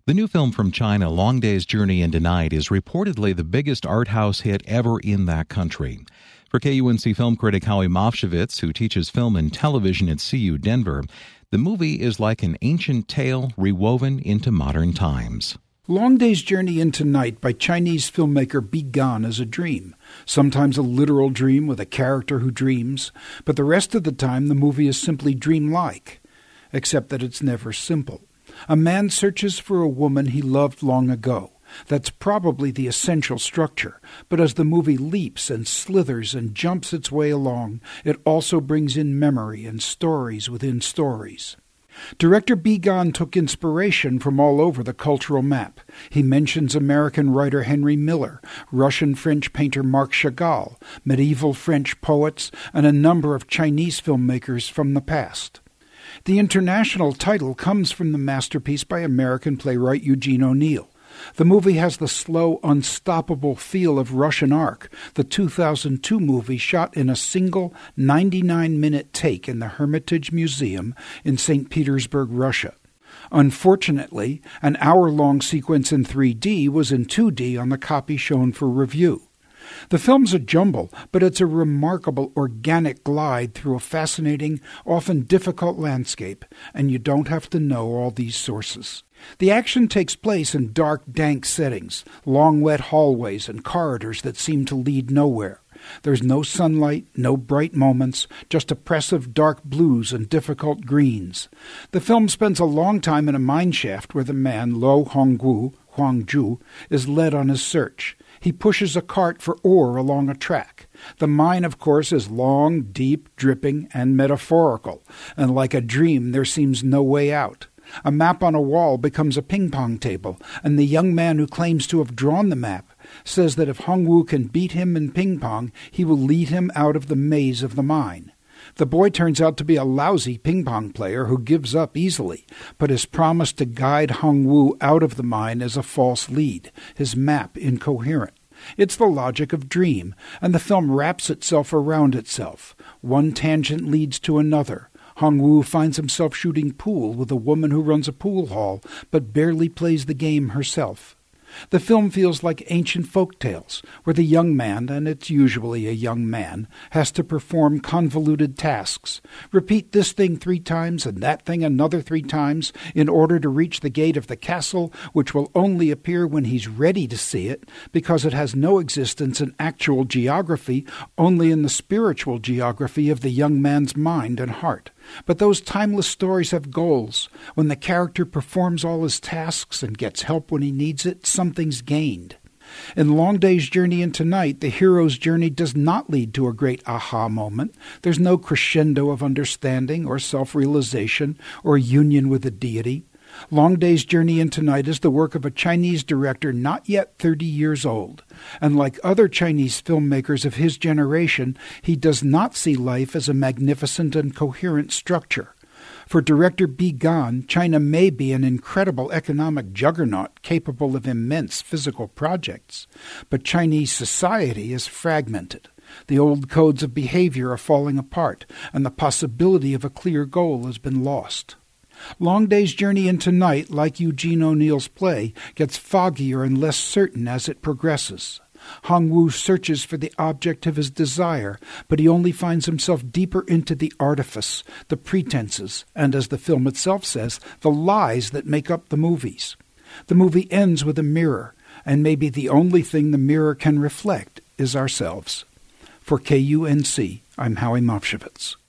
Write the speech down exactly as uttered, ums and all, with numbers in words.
The new film from China, Long Day's Journey into Night, is reportedly the biggest art house hit ever in that country. For K U N C film critic Howie Mofshevitz, who teaches film and television at C U Denver, the movie is like an ancient tale rewoven into modern times. Long Day's Journey into Night by Chinese filmmaker Bi Gan is a dream, sometimes a literal dream with a character who dreams, but the rest of the time the movie is simply dreamlike, except that it's never simple. A man searches for a woman he loved long ago. That's probably the essential structure, but as the movie leaps and slithers and jumps its way along, it also brings in memory and stories within stories. Director Bi Gan took inspiration from all over the cultural map. He mentions American writer Henry Miller, Russian-French painter Marc Chagall, medieval French poets, and a number of Chinese filmmakers from the past. The international title comes from the masterpiece by American playwright Eugene O'Neill. The movie has the slow, unstoppable feel of Russian Ark, the two thousand two movie shot in a single ninety-nine minute take in the Hermitage Museum in Saint Petersburg, Russia. Unfortunately, an hour-long sequence in three D was in two D on the copy shown for review. The film's a jumble, but it's a remarkable organic glide through a fascinating, often difficult landscape, and you don't have to know all these sources. The action takes place in dark, dank settings, long, wet hallways and corridors that seem to lead nowhere. There's no sunlight, no bright moments, just oppressive dark blues and difficult greens. The film spends a long time in a mine shaft where the man, Lo Hongwu, Huang Zhu, is led on his search. He pushes a cart for ore along a track. The mine, of course, is long, deep, dripping, and metaphorical, and like a dream there seems no way out. A map on a wall becomes a ping-pong table, and the young man who claims to have drawn the map says that if Hongwu can beat him in ping-pong, he will lead him out of the maze of the mine. The boy turns out to be a lousy ping-pong player who gives up easily, but his promise to guide Hongwu out of the mine is a false lead, his map incoherent. It's the logic of dream, and the film wraps itself around itself. One tangent leads to another. Hongwu finds himself shooting pool with a woman who runs a pool hall, but barely plays the game herself. The film feels like ancient folk tales, where the young man, and it's usually a young man, has to perform convoluted tasks. Repeat this thing three times and that thing another three times in order to reach the gate of the castle, which will only appear when he's ready to see it, because it has no existence in actual geography, only in the spiritual geography of the young man's mind and heart. But those timeless stories have goals. When the character performs all his tasks and gets help when he needs it, something's gained. In Long Day's Journey into Night, the hero's journey does not lead to a great aha moment. There's no crescendo of understanding or self-realization or union with the deity. Long Day's Journey into Night is the work of a Chinese director not yet thirty years old, and like other Chinese filmmakers of his generation, he does not see life as a magnificent and coherent structure. For director Bi Gan, China may be an incredible economic juggernaut capable of immense physical projects, but Chinese society is fragmented. The old codes of behavior are falling apart, and the possibility of a clear goal has been lost. Long Day's Journey into Night, like Eugene O'Neill's play, gets foggier and less certain as it progresses. Hongwu searches for the object of his desire, but he only finds himself deeper into the artifice, the pretenses, and, as the film itself says, the lies that make up the movies. The movie ends with a mirror, and maybe the only thing the mirror can reflect is ourselves. For K U N C, I'm Howie Mofshevitz.